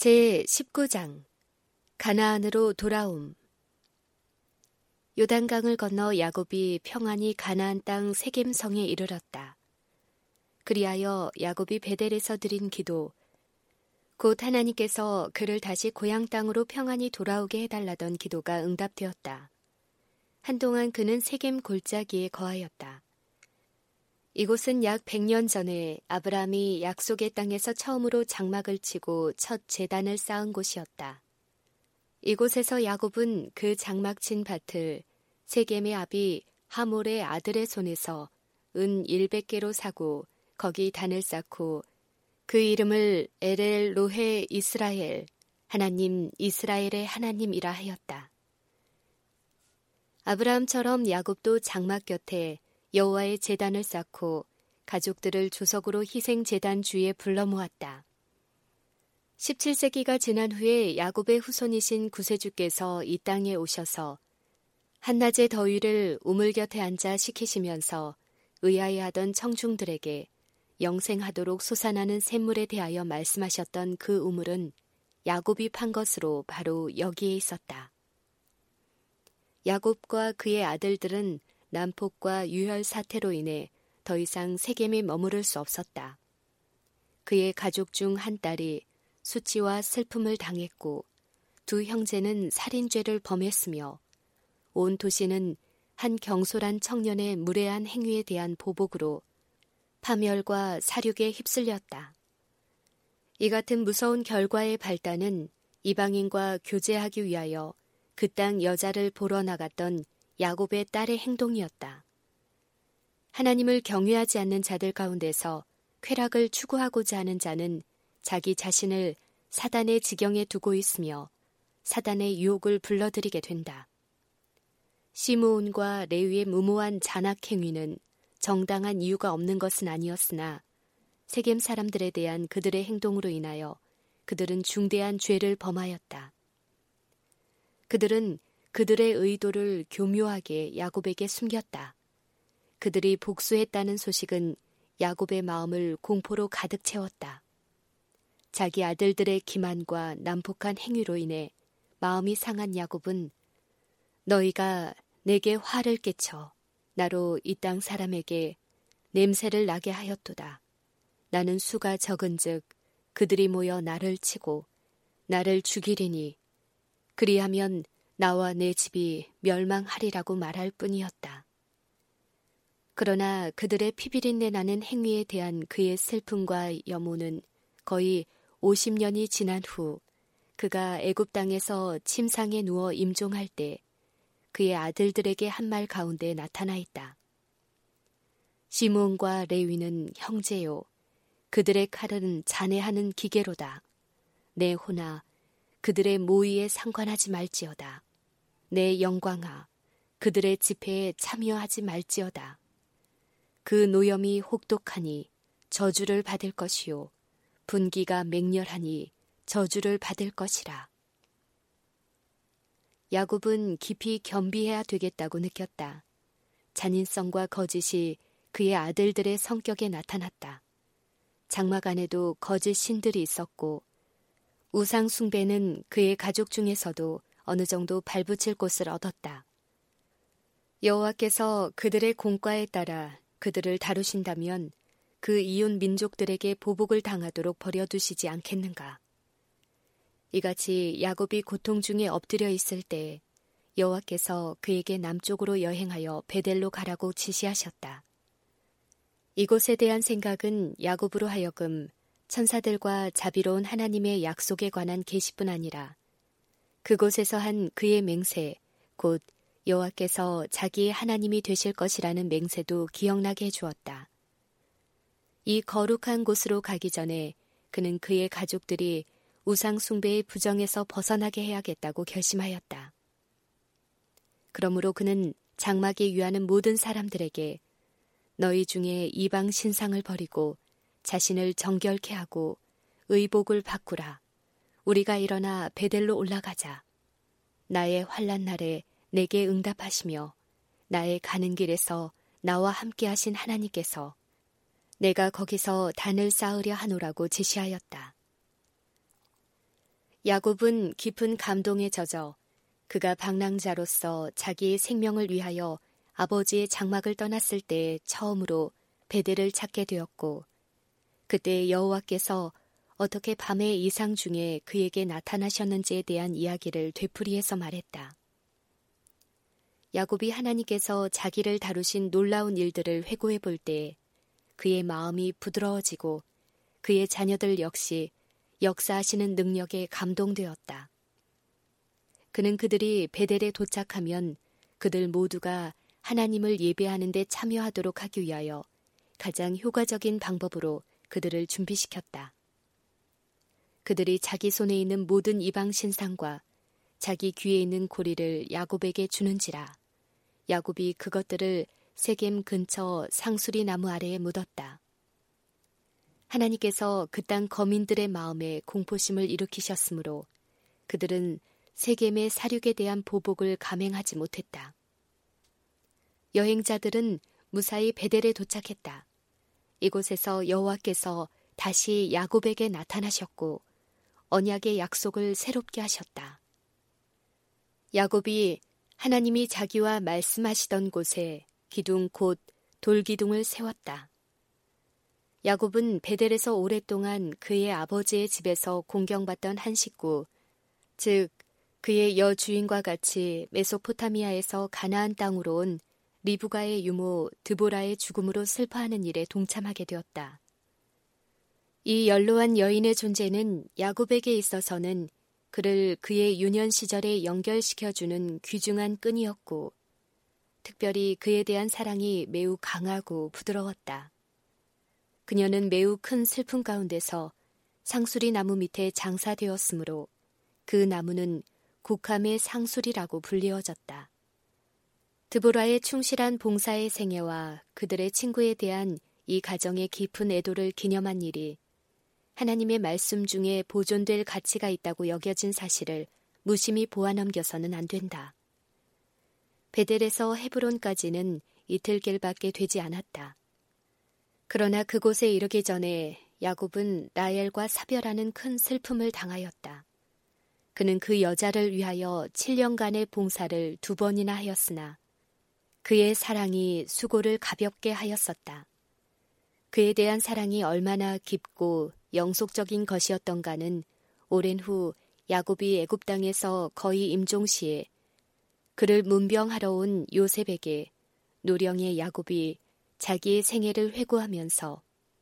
제19장 가나안으로 돌아옴. 요단강을 건너 야곱이 평안히 가나안 땅 세겜성에 이르렀다. 그리하여 야곱이 베델에서 드린 기도, 곧 하나님께서 그를 다시 고향 땅으로 평안히 돌아오게 해달라던 기도가 응답되었다. 한동안 그는 세겜 골짜기에 거하였다. 이곳은 약 100년 전에 아브라함이 약속의 땅에서 처음으로 장막을 치고 첫 제단을 쌓은 곳이었다. 이곳에서 야곱은 그 장막 친 밭을 세겜의 아비 하몰의 아들의 손에서 은 100개로 사고 거기 단을 쌓고 그 이름을 에렐 로헤 이스라엘, 하나님 이스라엘의 하나님이라 하였다. 아브라함처럼 야곱도 장막 곁에 여호와의 제단을 쌓고 가족들을 조석으로 희생 제단 주위에 불러 모았다. 17세기가 지난 후에 야곱의 후손이신 구세주께서 이 땅에 오셔서 한낮의 더위를 우물 곁에 앉아 식히시면서 의아해하던 청중들에게 영생하도록 솟아나는 샘물에 대하여 말씀하셨던 그 우물은 야곱이 판 것으로 바로 여기에 있었다. 야곱과 그의 아들들은 난폭과 유혈 사태로 인해 더 이상 세겜에 머무를 수 없었다. 그의 가족 중 한 딸이 수치와 슬픔을 당했고 두 형제는 살인죄를 범했으며 온 도시는 한 경솔한 청년의 무례한 행위에 대한 보복으로 파멸과 사륙에 휩쓸렸다. 이 같은 무서운 결과의 발단은 이방인과 교제하기 위하여 그 땅 여자를 보러 나갔던 야곱의 딸의 행동이었다. 하나님을 경외하지 않는 자들 가운데서 쾌락을 추구하고자 하는 자는 자기 자신을 사단의 지경에 두고 있으며 사단의 유혹을 불러들이게 된다. 시므온과 레위의 무모한 잔악 행위는 정당한 이유가 없는 것은 아니었으나 세겜 사람들에 대한 그들의 행동으로 인하여 그들은 중대한 죄를 범하였다. 그들은 그들의 의도를 교묘하게 야곱에게 숨겼다. 그들이 복수했다는 소식은 야곱의 마음을 공포로 가득 채웠다. 자기 아들들의 기만과 난폭한 행위로 인해 마음이 상한 야곱은 너희가 내게 화를 끼쳐 나로 이 땅 사람에게 냄새를 나게 하였도다. 나는 수가 적은즉 그들이 모여 나를 치고 나를 죽이리니 그리하면 나와 내 집이 멸망하리라고 말할 뿐이었다. 그러나 그들의 피비린내 나는 행위에 대한 그의 슬픔과 염오는 거의 50년이 지난 후 그가 애굽 땅에서 침상에 누워 임종할 때 그의 아들들에게 한 말 가운데 나타나 있다. 시므온과 레위는 형제요. 그들의 칼은 잔해하는 기계로다. 내 호나 그들의 모의에 상관하지 말지어다. 내 영광아 그들의 집회에 참여하지 말지어다. 그 노염이 혹독하니 저주를 받을 것이요 분기가 맹렬하니 저주를 받을 것이라. 야곱은 깊이 겸비해야 되겠다고 느꼈다. 잔인성과 거짓이 그의 아들들의 성격에 나타났다. 장막 안에도 거짓 신들이 있었고 우상 숭배는 그의 가족 중에서도 어느 정도 발붙일 곳을 얻었다. 여호와께서 그들의 공과에 따라 그들을 다루신다면 그 이웃 민족들에게 보복을 당하도록 버려두시지 않겠는가. 이같이 야곱이 고통 중에 엎드려 있을 때 여호와께서 그에게 남쪽으로 여행하여 베델로 가라고 지시하셨다. 이곳에 대한 생각은 야곱으로 하여금 천사들과 자비로운 하나님의 약속에 관한 계시뿐 아니라 그곳에서 한 그의 맹세, 곧 여호와께서 자기의 하나님이 되실 것이라는 맹세도 기억나게 해주었다. 이 거룩한 곳으로 가기 전에 그는 그의 가족들이 우상 숭배의 부정에서 벗어나게 해야겠다고 결심하였다. 그러므로 그는 장막에 유하는 모든 사람들에게 너희 중에 이방 신상을 버리고 자신을 정결케 하고 의복을 바꾸라. 우리가 일어나 베델로 올라가자. 나의 환난 날에 내게 응답하시며 나의 가는 길에서 나와 함께 하신 하나님께서 내가 거기서 단을 쌓으려 하노라고 지시하였다. 야곱은 깊은 감동에 젖어 그가 방랑자로서 자기의 생명을 위하여 아버지의 장막을 떠났을 때 처음으로 베델을 찾게 되었고, 그때 여호와께서 어떻게 밤의 이상 중에 그에게 나타나셨는지에 대한 이야기를 되풀이해서 말했다. 야곱이 하나님께서 자기를 다루신 놀라운 일들을 회고해 볼 때 그의 마음이 부드러워지고 그의 자녀들 역시 역사하시는 능력에 감동되었다. 그는 그들이 베델에 도착하면 그들 모두가 하나님을 예배하는 데 참여하도록 하기 위하여 가장 효과적인 방법으로 그들을 준비시켰다. 그들이 자기 손에 있는 모든 이방 신상과 자기 귀에 있는 고리를 야곱에게 주는지라 야곱이 그것들을 세겜 근처 상수리 나무 아래에 묻었다. 하나님께서 그 땅 거민들의 마음에 공포심을 일으키셨으므로 그들은 세겜의 사륙에 대한 보복을 감행하지 못했다. 여행자들은 무사히 베델에 도착했다. 이곳에서 여호와께서 다시 야곱에게 나타나셨고 언약의 약속을 새롭게 하셨다. 야곱이 하나님이 자기와 말씀하시던 곳에 기둥 곧 돌기둥을 세웠다. 야곱은 베델에서 오랫동안 그의 아버지의 집에서 공경받던 한 식구, 즉 그의 여주인과 같이 메소포타미아에서 가나안 땅으로 온 리브가의 유모 드보라의 죽음으로 슬퍼하는 일에 동참하게 되었다. 이 연로한 여인의 존재는 야곱에게 있어서는 그를 그의 유년 시절에 연결시켜주는 귀중한 끈이었고, 특별히 그에 대한 사랑이 매우 강하고 부드러웠다. 그녀는 매우 큰 슬픔 가운데서 상수리 나무 밑에 장사되었으므로 그 나무는 곡함의 상수리라고 불리워졌다. 드보라의 충실한 봉사의 생애와 그들의 친구에 대한 이 가정의 깊은 애도를 기념한 일이 하나님의 말씀 중에 보존될 가치가 있다고 여겨진 사실을 무심히 보아넘겨서는 안 된다. 베델에서 헤브론까지는 이틀길밖에 되지 않았다. 그러나 그곳에 이르기 전에 야곱은 라헬과 사별하는 큰 슬픔을 당하였다. 그는 그 여자를 위하여 7년간의 봉사를 2번이나 하였으나 그의 사랑이 수고를 가볍게 하였었다. 그에 대한 사랑이 얼마나 깊고 영속적인 것이었던가는 오랜 후 야곱이 애굽 땅에서 거의 임종시에 그를 문병하러 온 요셉에게 노령의 야곱이 자기의 생애를 회고하면서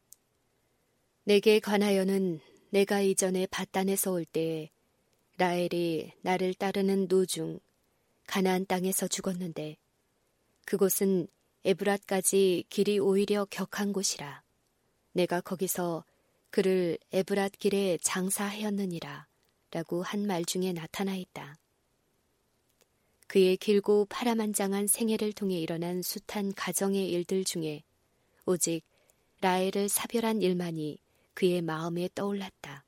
내게 관하여는 내가 이전에 밧단에서 올 때에 라헬이 나를 따르는 노중 가나안 땅에서 죽었는데 그곳은 에브랏까지 길이 오히려 격한 곳이라 내가 거기서 그를 에브랏 길에 장사하였느니라 라고 한 말 중에 나타나 있다. 그의 길고 파란만장한 생애를 통해 일어난 숱한 가정의 일들 중에 오직 라헬을 사별한 일만이 그의 마음에 떠올랐다.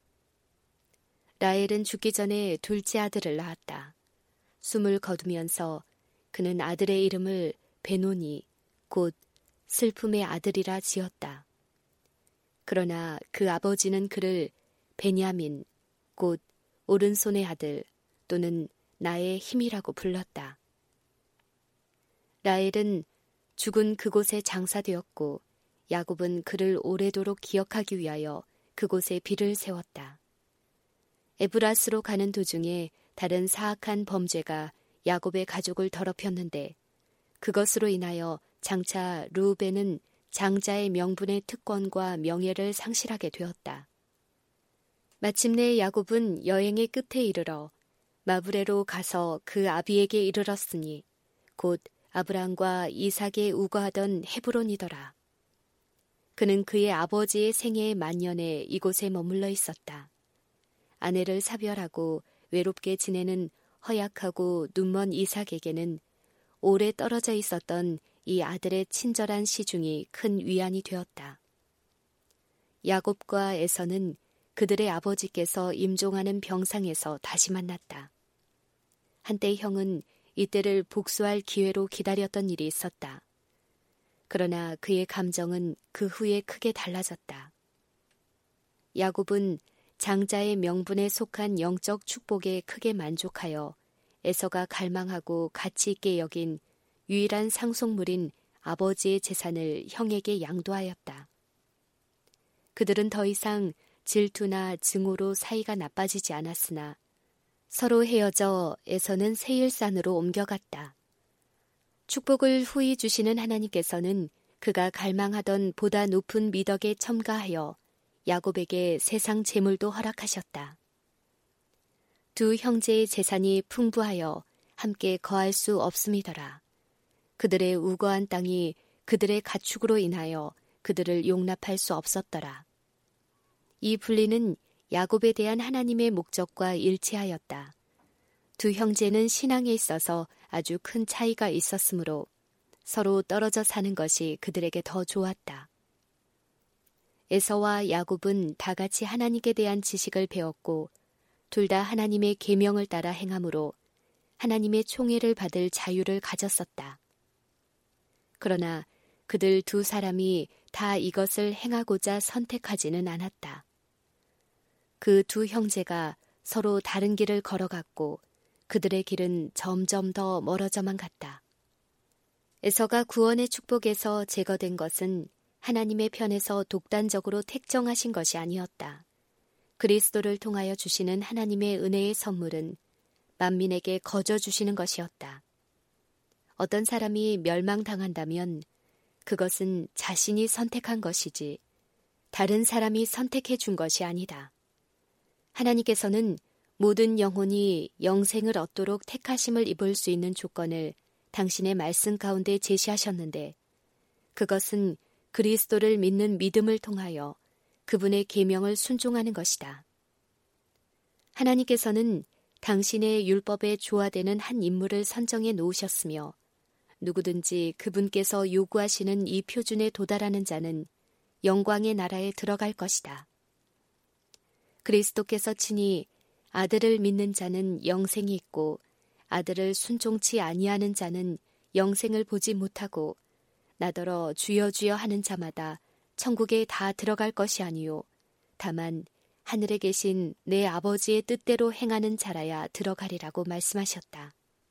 라헬은 죽기 전에 둘째 아들을 낳았다. 숨을 거두면서 그는 아들의 이름을 베노니 곧 슬픔의 아들이라 지었다. 그러나 그 아버지는 그를 베냐민 곧 오른손의 아들 또는 나의 힘이라고 불렀다. 라헬은 죽은 그곳에 장사되었고 야곱은 그를 오래도록 기억하기 위하여 그곳에 비를 세웠다. 에브랏으로 가는 도중에 다른 사악한 범죄가 야곱의 가족을 더럽혔는데 그것으로 인하여 장차 르우벤은 장자의 명분의 특권과 명예를 상실하게 되었다. 마침내 야곱은 여행의 끝에 이르러 마브레로 가서 그 아비에게 이르렀으니 곧 아브람과 이삭에 우거하던 헤브론이더라. 그는 그의 아버지의 생애의 만년에 이곳에 머물러 있었다. 아내를 사별하고 외롭게 지내는 허약하고 눈먼 이삭에게는 오래 떨어져 있었던 이 아들의 친절한 시중이 큰 위안이 되었다. 야곱과 에서는 그들의 아버지께서 임종하는 병상에서 다시 만났다. 한때 형은 이때를 복수할 기회로 기다렸던 일이 있었다. 그러나 그의 감정은 그 후에 크게 달라졌다. 야곱은 장자의 명분에 속한 영적 축복에 크게 만족하여 에서가 갈망하고 가치 있게 여긴 유일한 상속물인 아버지의 재산을 형에게 양도하였다. 그들은 더 이상 질투나 증오로 사이가 나빠지지 않았으나 서로 헤어져 에서는 세일산으로 옮겨갔다. 축복을 후히 주시는 하나님께서는 그가 갈망하던 보다 높은 미덕에 첨가하여 야곱에게 세상 재물도 허락하셨다. 두 형제의 재산이 풍부하여 함께 거할 수 없음이더라. 그들의 우거한 땅이 그들의 가축으로 인하여 그들을 용납할 수 없었더라. 이 분리는 야곱에 대한 하나님의 목적과 일치하였다. 두 형제는 신앙에 있어서 아주 큰 차이가 있었으므로 서로 떨어져 사는 것이 그들에게 더 좋았다. 에서와 야곱은 다 같이 하나님께 대한 지식을 배웠고 둘 다 하나님의 계명을 따라 행함으로 하나님의 총애를 받을 자유를 가졌었다. 그러나 그들 두 사람이 다 이것을 행하고자 선택하지는 않았다. 그 두 형제가 서로 다른 길을 걸어갔고 그들의 길은 점점 더 멀어져만 갔다. 에서가 구원의 축복에서 제거된 것은 하나님의 편에서 독단적으로 택정하신 것이 아니었다. 그리스도를 통하여 주시는 하나님의 은혜의 선물은 만민에게 거저 주시는 것이었다. 어떤 사람이 멸망당한다면 그것은 자신이 선택한 것이지 다른 사람이 선택해 준 것이 아니다. 하나님께서는 모든 영혼이 영생을 얻도록 택하심을 입을 수 있는 조건을 당신의 말씀 가운데 제시하셨는데 그것은 그리스도를 믿는 믿음을 통하여 그분의 계명을 순종하는 것이다. 하나님께서는 당신의 율법에 조화되는 한 인물을 선정해 놓으셨으며 누구든지 그분께서 요구하시는 이 표준에 도달하는 자는 영광의 나라에 들어갈 것이다. 그리스도께서 친히 아들을 믿는 자는 영생이 있고 아들을 순종치 아니하는 자는 영생을 보지 못하고 나더러 주여 주여 하는 자마다 천국에 다 들어갈 것이 아니요 다만 하늘에 계신 내 아버지의 뜻대로 행하는 자라야 들어가리라고 말씀하셨다.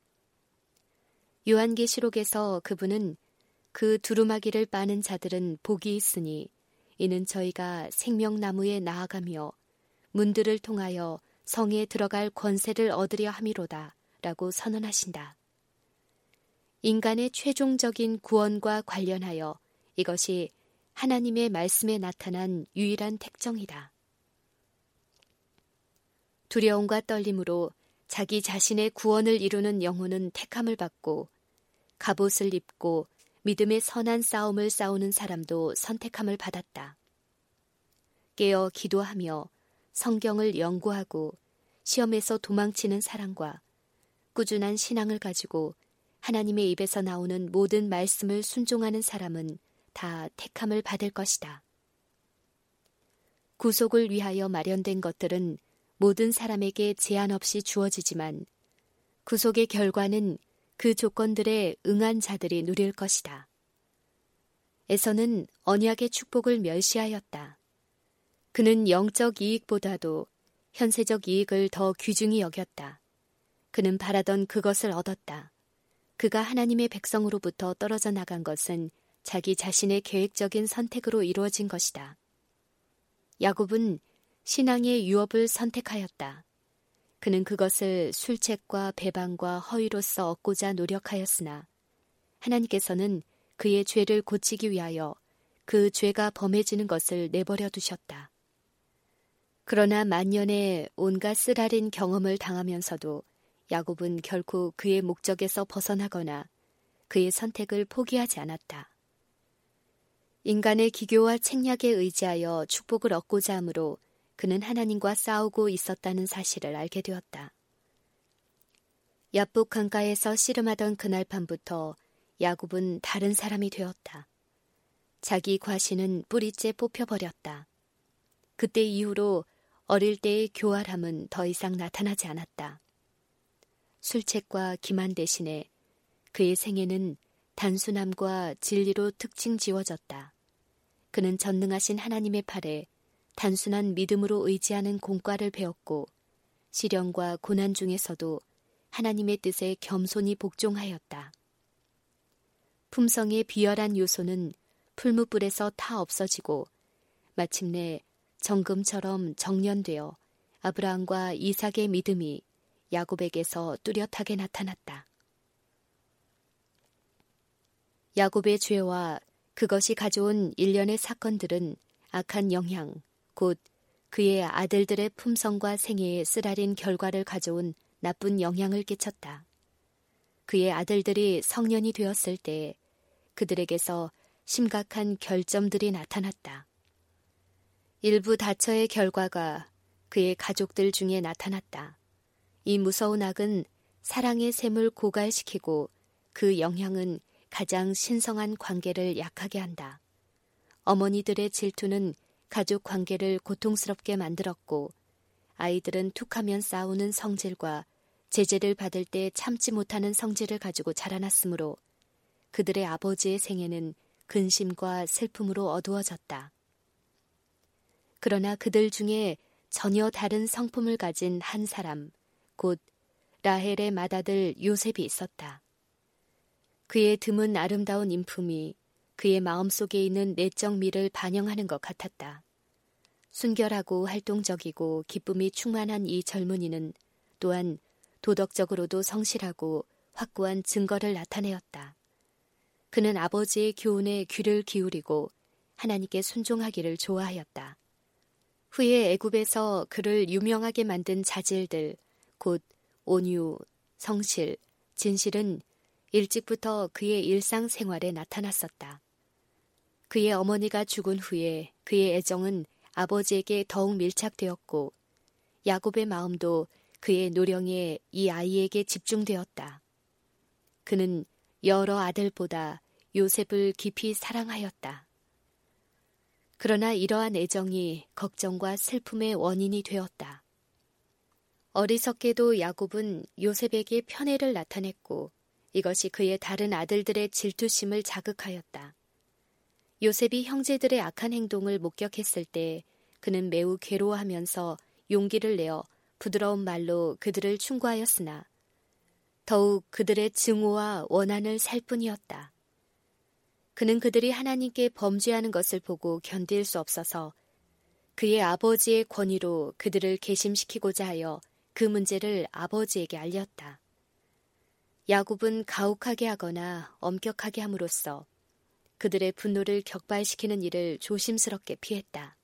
요한계시록에서 그분은 그 두루마기를 빠는 자들은 복이 있으니 이는 저희가 생명나무에 나아가며 문들을 통하여 성에 들어갈 권세를 얻으려 함이로다 라고 선언하신다. 인간의 최종적인 구원과 관련하여 이것이 하나님의 말씀에 나타난 유일한 특정이다. 두려움과 떨림으로 자기 자신의 구원을 이루는 영혼은 택함을 받고 갑옷을 입고 믿음의 선한 싸움을 싸우는 사람도 선택함을 받았다. 깨어 기도하며 성경을 연구하고 시험에서 도망치는 사람과 꾸준한 신앙을 가지고 하나님의 입에서 나오는 모든 말씀을 순종하는 사람은 다 택함을 받을 것이다. 구속을 위하여 마련된 것들은 모든 사람에게 제한 없이 주어지지만 구속의 결과는 그 조건들에 응한 자들이 누릴 것이다. 에서는 언약의 축복을 멸시하였다. 그는 영적 이익보다도 현세적 이익을 더 귀중히 여겼다. 그는 바라던 그것을 얻었다. 그가 하나님의 백성으로부터 떨어져 나간 것은 자기 자신의 계획적인 선택으로 이루어진 것이다. 야곱은 신앙의 유업을 선택하였다. 그는 그것을 술책과 배반과 허위로서 얻고자 노력하였으나 하나님께서는 그의 죄를 고치기 위하여 그 죄가 범해지는 것을 내버려 두셨다. 그러나 만년의 온갖 쓰라린 경험을 당하면서도 야곱은 결코 그의 목적에서 벗어나거나 그의 선택을 포기하지 않았다. 인간의 기교와 책략에 의지하여 축복을 얻고자 하므로 그는 하나님과 싸우고 있었다는 사실을 알게 되었다. 야복 강가에서 씨름하던 그날 밤부터 야곱은 다른 사람이 되었다. 자기 과신은 뿌리째 뽑혀버렸다. 그때 이후로 어릴 때의 교활함은 더 이상 나타나지 않았다. 술책과 기만 대신에 그의 생애는 단순함과 진리로 특징 지워졌다. 그는 전능하신 하나님의 팔에 단순한 믿음으로 의지하는 공과를 배웠고 시련과 고난 중에서도 하나님의 뜻에 겸손히 복종하였다. 품성의 비열한 요소는 풀무불에서 타 없어지고 마침내 정금처럼 정련되어 아브라함과 이삭의 믿음이 야곱에게서 뚜렷하게 나타났다. 야곱의 죄와 그것이 가져온 일련의 사건들은 악한 영향, 곧 그의 아들들의 품성과 생애에 쓰라린 결과를 가져온 나쁜 영향을 끼쳤다. 그의 아들들이 성년이 되었을 때 그들에게서 심각한 결점들이 나타났다. 일부 다처의 결과가 그의 가족들 중에 나타났다. 이 무서운 악은 사랑의 샘을 고갈시키고 그 영향은 가장 신성한 관계를 약하게 한다. 어머니들의 질투는 가족 관계를 고통스럽게 만들었고 아이들은 툭하면 싸우는 성질과 제재를 받을 때 참지 못하는 성질을 가지고 자라났으므로 그들의 아버지의 생애는 근심과 슬픔으로 어두워졌다. 그러나 그들 중에 전혀 다른 성품을 가진 한 사람, 곧 라헬의 맏아들 요셉이 있었다. 그의 드문 아름다운 인품이 그의 마음속에 있는 내적 미를 반영하는 것 같았다. 순결하고 활동적이고 기쁨이 충만한 이 젊은이는 또한 도덕적으로도 성실하고 확고한 증거를 나타내었다. 그는 아버지의 교훈에 귀를 기울이고 하나님께 순종하기를 좋아하였다. 후에 애굽에서 그를 유명하게 만든 자질들, 곧 온유, 성실, 진실은 일찍부터 그의 일상생활에 나타났었다. 그의 어머니가 죽은 후에 그의 애정은 아버지에게 더욱 밀착되었고 야곱의 마음도 그의 노령에 이 아이에게 집중되었다. 그는 여러 아들보다 요셉을 깊이 사랑하였다. 그러나 이러한 애정이 걱정과 슬픔의 원인이 되었다. 어리석게도 야곱은 요셉에게 편애를 나타냈고 이것이 그의 다른 아들들의 질투심을 자극하였다. 요셉이 형제들의 악한 행동을 목격했을 때 그는 매우 괴로워하면서 용기를 내어 부드러운 말로 그들을 충고하였으나 더욱 그들의 증오와 원한을 살 뿐이었다. 그는 그들이 하나님께 범죄하는 것을 보고 견딜 수 없어서 그의 아버지의 권위로 그들을 괘씸시키고자 하여 그 문제를 아버지에게 알렸다. 야곱은 가혹하게 하거나 엄격하게 함으로써 그들의 분노를 격발시키는 일을 조심스럽게 피했다.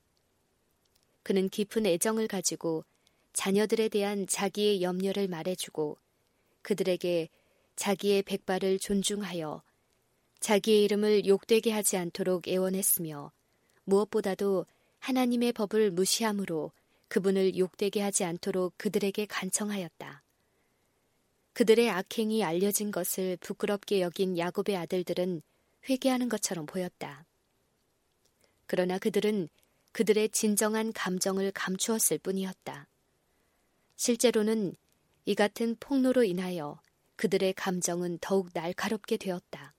그는 깊은 애정을 가지고 자녀들에 대한 자기의 염려를 말해주고 그들에게 자기의 백발을 존중하여 자기의 이름을 욕되게 하지 않도록 애원했으며 무엇보다도 하나님의 법을 무시함으로 그분을 욕되게 하지 않도록 그들에게 간청하였다. 그들의 악행이 알려진 것을 부끄럽게 여긴 야곱의 아들들은 회개하는 것처럼 보였다. 그러나 그들은 그들의 진정한 감정을 감추었을 뿐이었다. 실제로는 이 같은 폭로로 인하여 그들의 감정은 더욱 날카롭게 되었다.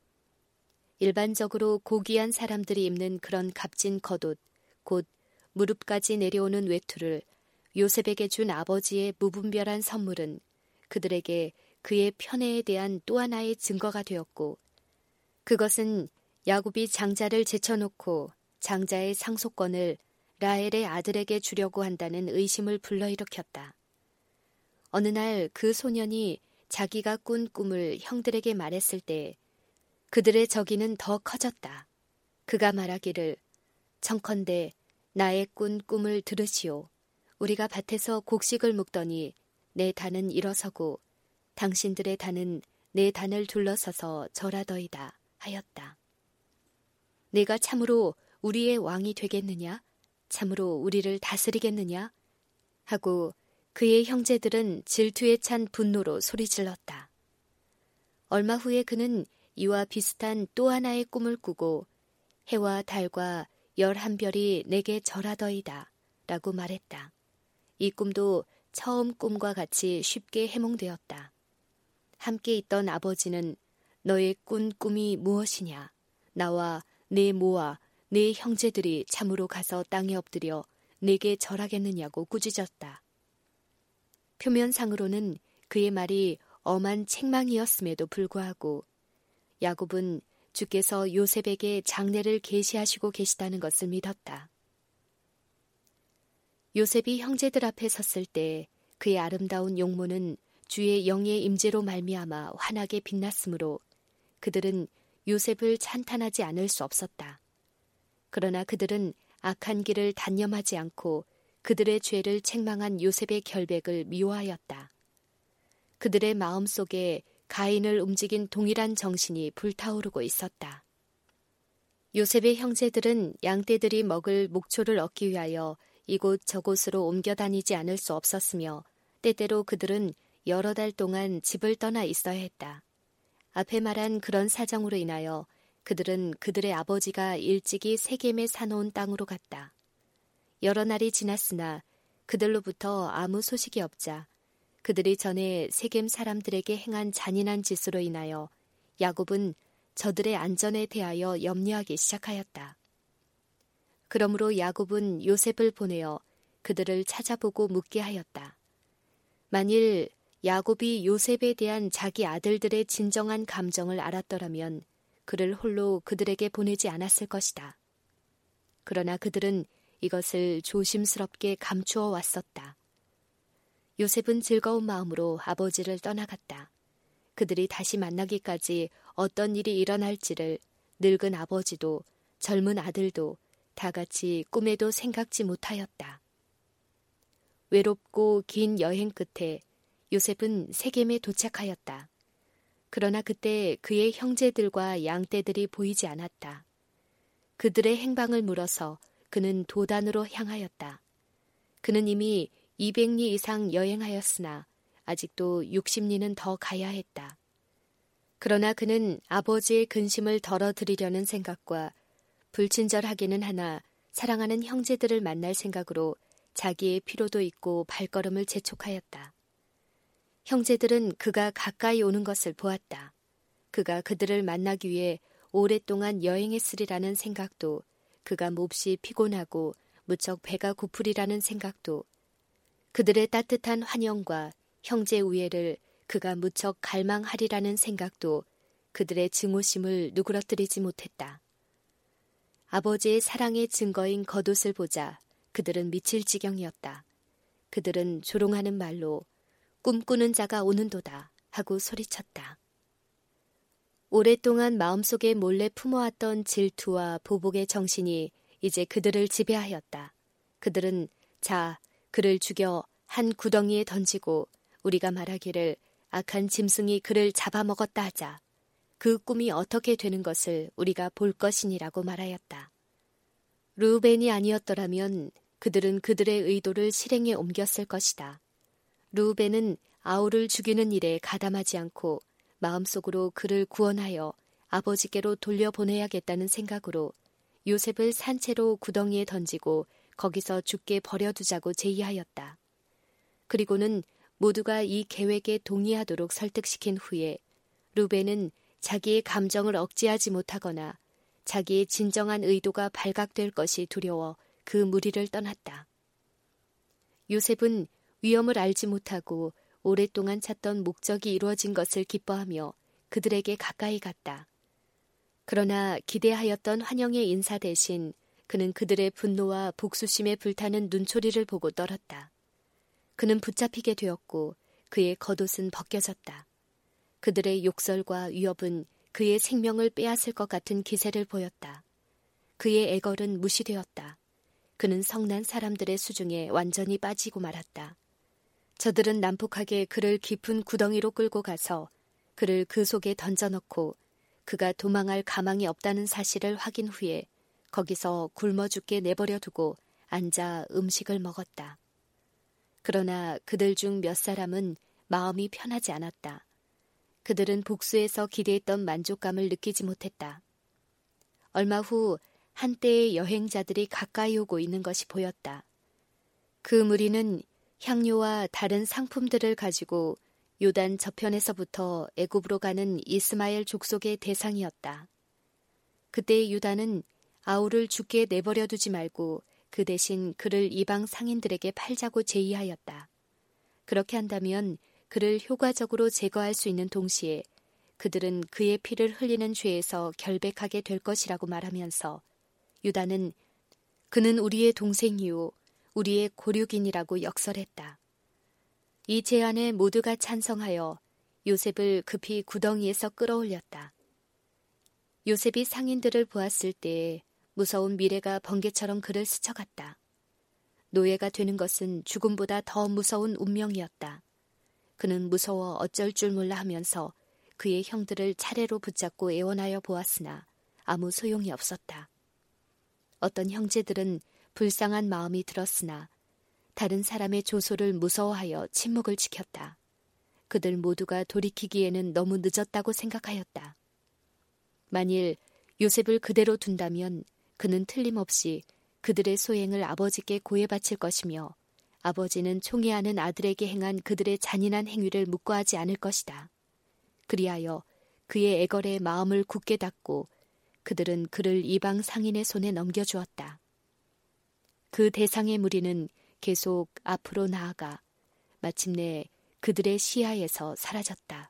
일반적으로 고귀한 사람들이 입는 그런 값진 겉옷, 곧 무릎까지 내려오는 외투를 요셉에게 준 아버지의 무분별한 선물은 그들에게 그의 편애에 대한 또 하나의 증거가 되었고 그것은 야곱이 장자를 제쳐놓고 장자의 상속권을 라헬의 아들에게 주려고 한다는 의심을 불러일으켰다. 어느 날 그 소년이 자기가 꾼 꿈을 형들에게 말했을 때 그들의 적의는 더 커졌다. 그가 말하기를 청컨대 나의 꾼 꿈을 들으시오. 우리가 밭에서 곡식을 묵더니 내 단은 일어서고 당신들의 단은 내 단을 둘러서서 절하더이다 하였다. 내가 참으로 우리의 왕이 되겠느냐? 참으로 우리를 다스리겠느냐? 하고 그의 형제들은 질투에 찬 분노로 소리질렀다. 얼마 후에 그는 이와 비슷한 또 하나의 꿈을 꾸고 해와 달과 11별이 내게 절하더이다 라고 말했다. 이 꿈도 처음 꿈과 같이 쉽게 해몽되었다. 함께 있던 아버지는 너의 꾼 꿈이 무엇이냐? 나와 내 모와 네 형제들이 참으로 가서 땅에 엎드려 내게 절하겠느냐고 꾸짖었다. 표면상으로는 그의 말이 엄한 책망이었음에도 불구하고 야곱은 주께서 요셉에게 장래를 계시하시고 계시다는 것을 믿었다. 요셉이 형제들 앞에 섰을 때 그의 아름다운 용모는 주의 영의 임재로 말미암아 환하게 빛났으므로 그들은 요셉을 찬탄하지 않을 수 없었다. 그러나 그들은 악한 길을 단념하지 않고 그들의 죄를 책망한 요셉의 결백을 미워하였다. 그들의 마음속에 가인을 움직인 동일한 정신이 불타오르고 있었다. 요셉의 형제들은 양떼들이 먹을 목초를 얻기 위하여 이곳 저곳으로 옮겨 다니지 않을 수 없었으며 때때로 그들은 여러 달 동안 집을 떠나 있어야 했다. 앞에 말한 그런 사정으로 인하여 그들은 그들의 아버지가 일찍이 세겜에 사놓은 땅으로 갔다. 여러 날이 지났으나 그들로부터 아무 소식이 없자 그들이 전에 세겜 사람들에게 행한 잔인한 짓으로 인하여 야곱은 저들의 안전에 대하여 염려하기 시작하였다. 그러므로 야곱은 요셉을 보내어 그들을 찾아보고 묻게 하였다. 만일 야곱이 요셉에 대한 자기 아들들의 진정한 감정을 알았더라면 그를 홀로 그들에게 보내지 않았을 것이다. 그러나 그들은 이것을 조심스럽게 감추어 왔었다. 요셉은 즐거운 마음으로 아버지를 떠나갔다. 그들이 다시 만나기까지 어떤 일이 일어날지를 늙은 아버지도 젊은 아들도 다 같이 꿈에도 생각지 못하였다. 외롭고 긴 여행 끝에 요셉은 세겜에 도착하였다. 그러나 그때 그의 형제들과 양떼들이 보이지 않았다. 그들의 행방을 물어서 그는 도단으로 향하였다. 그는 이미 200리 이상 여행하였으나 아직도 60리는 더 가야 했다. 그러나 그는 아버지의 근심을 덜어드리려는 생각과 불친절하기는 하나 사랑하는 형제들을 만날 생각으로 자기의 피로도 있고 발걸음을 재촉하였다. 형제들은 그가 가까이 오는 것을 보았다. 그가 그들을 만나기 위해 오랫동안 여행했으리라는 생각도, 그가 몹시 피곤하고 무척 배가 고프리라는 생각도, 그들의 따뜻한 환영과 형제 우애를 그가 무척 갈망하리라는 생각도 그들의 증오심을 누그러뜨리지 못했다. 아버지의 사랑의 증거인 겉옷을 보자 그들은 미칠 지경이었다. 그들은 조롱하는 말로 꿈꾸는 자가 오는도다 하고 소리쳤다. 오랫동안 마음속에 몰래 품어왔던 질투와 보복의 정신이 이제 그들을 지배하였다. 그들은 자, 그를 죽여 한 구덩이에 던지고 우리가 말하기를 악한 짐승이 그를 잡아먹었다 하자. 그 꿈이 어떻게 되는 것을 우리가 볼 것이니라고 말하였다. 르우벤이 아니었더라면 그들은 그들의 의도를 실행에 옮겼을 것이다. 르우벤은 아우를 죽이는 일에 가담하지 않고 마음속으로 그를 구원하여 아버지께로 돌려보내야겠다는 생각으로 요셉을 산채로 구덩이에 던지고 거기서 죽게 버려두자고 제의하였다. 그리고는 모두가 이 계획에 동의하도록 설득시킨 후에 르우벤은 자기의 감정을 억제하지 못하거나 자기의 진정한 의도가 발각될 것이 두려워 그 무리를 떠났다. 요셉은 위험을 알지 못하고 오랫동안 찾던 목적이 이루어진 것을 기뻐하며 그들에게 가까이 갔다. 그러나 기대하였던 환영의 인사 대신 그는 그들의 분노와 복수심에 불타는 눈초리를 보고 떨었다. 그는 붙잡히게 되었고 그의 겉옷은 벗겨졌다. 그들의 욕설과 위협은 그의 생명을 빼앗을 것 같은 기세를 보였다. 그의 애걸은 무시되었다. 그는 성난 사람들의 수중에 완전히 빠지고 말았다. 저들은 난폭하게 그를 깊은 구덩이로 끌고 가서 그를 그 속에 던져넣고 그가 도망할 가망이 없다는 사실을 확인 후에 거기서 굶어 죽게 내버려 두고 앉아 음식을 먹었다. 그러나 그들 중 몇 사람은 마음이 편하지 않았다. 그들은 복수에서 기대했던 만족감을 느끼지 못했다. 얼마 후 한때의 여행자들이 가까이 오고 있는 것이 보였다. 그 무리는 향료와 다른 상품들을 가지고 요단 저편에서부터 애굽으로 가는 이스마엘 족속의 대상이었다. 그때 유다는 아우를 죽게 내버려 두지 말고 그 대신 그를 이방 상인들에게 팔자고 제의하였다. 그렇게 한다면 그를 효과적으로 제거할 수 있는 동시에 그들은 그의 피를 흘리는 죄에서 결백하게 될 것이라고 말하면서 유다는 그는 우리의 동생이요 우리의 고륙인이라고 역설했다. 이 제안에 모두가 찬성하여 요셉을 급히 구덩이에서 끌어올렸다. 요셉이 상인들을 보았을 때 무서운 미래가 번개처럼 그를 스쳐갔다. 노예가 되는 것은 죽음보다 더 무서운 운명이었다. 그는 무서워 어쩔 줄 몰라 하면서 그의 형들을 차례로 붙잡고 애원하여 보았으나 아무 소용이 없었다. 어떤 형제들은 불쌍한 마음이 들었으나 다른 사람의 조소를 무서워하여 침묵을 지켰다. 그들 모두가 돌이키기에는 너무 늦었다고 생각하였다. 만일 요셉을 그대로 둔다면 그는 틀림없이 그들의 소행을 아버지께 고해바칠 것이며 아버지는 총애하는 아들에게 행한 그들의 잔인한 행위를 묵과하지 않을 것이다. 그리하여 그의 애걸에 마음을 굳게 닫고 그들은 그를 이방 상인의 손에 넘겨주었다. 그 대상의 무리는 계속 앞으로 나아가 마침내 그들의 시야에서 사라졌다.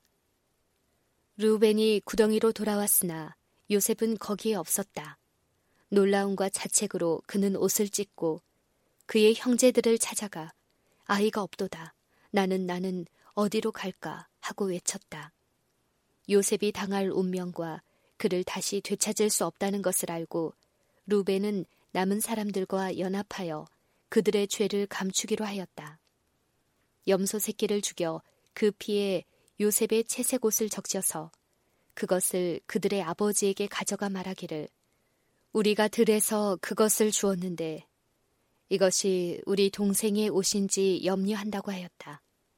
르우벤이 구덩이로 돌아왔으나 요셉은 거기에 없었다. 놀라움과 자책으로 그는 옷을 찢고 그의 형제들을 찾아가 아이가 없도다. 나는 어디로 갈까 하고 외쳤다. 요셉이 당할 운명과 그를 다시 되찾을 수 없다는 것을 알고 르우벤은 남은 사람들과 연합하여 그들의 죄를 감추기로 하였다. 염소 새끼를 죽여 그 피에 요셉의 채색 옷을 적셔서 그것을 그들의 아버지에게 가져가 말하기를 우리가 들에서 그것을 주었는데 이것이 우리 동생의 옷인지 염려한다고 하였다.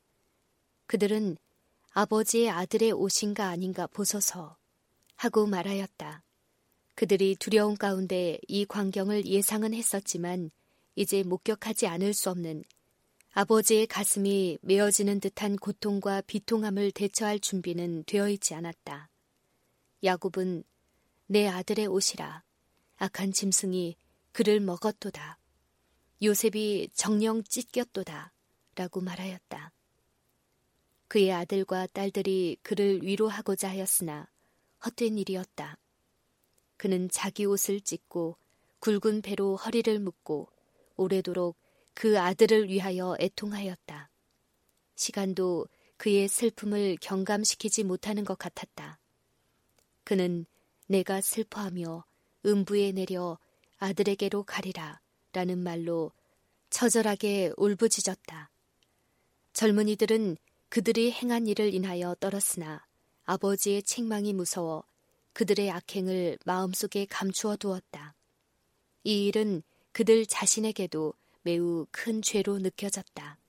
그들은 아버지의 아들의 옷인가 아닌가 보소서 하고 말하였다. 그들이 두려움 가운데 이 광경을 예상은 했었지만 이제 목격하지 않을 수 없는 아버지의 가슴이 메어지는 듯한 고통과 비통함을 대처할 준비는 되어 있지 않았다. 야곱은 내 아들의 옷이라 악한 짐승이 그를 먹었도다. 요셉이 정령 찢겼도다 라고 말하였다. 그의 아들과 딸들이 그를 위로하고자 하였으나 헛된 일이었다. 그는 자기 옷을 찢고 굵은 배로 허리를 묶고 오래도록 그 아들을 위하여 애통하였다. 시간도 그의 슬픔을 경감시키지 못하는 것 같았다. 그는 내가 슬퍼하며 음부에 내려 아들에게로 가리라 라는 말로 처절하게 울부짖었다. 젊은이들은 그들이 행한 일을 인하여 떨었으나 아버지의 책망이 무서워 그들의 악행을 마음속에 감추어 두었다. 이 일은 그들 자신에게도 매우 큰 죄로 느껴졌다.